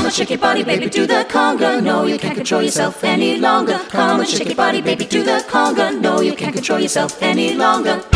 Come on, shake your body, baby, do the conga. No, you can't control yourself any longer. Come on, shake your body, baby, do the conga. No, you can't control yourself any longer.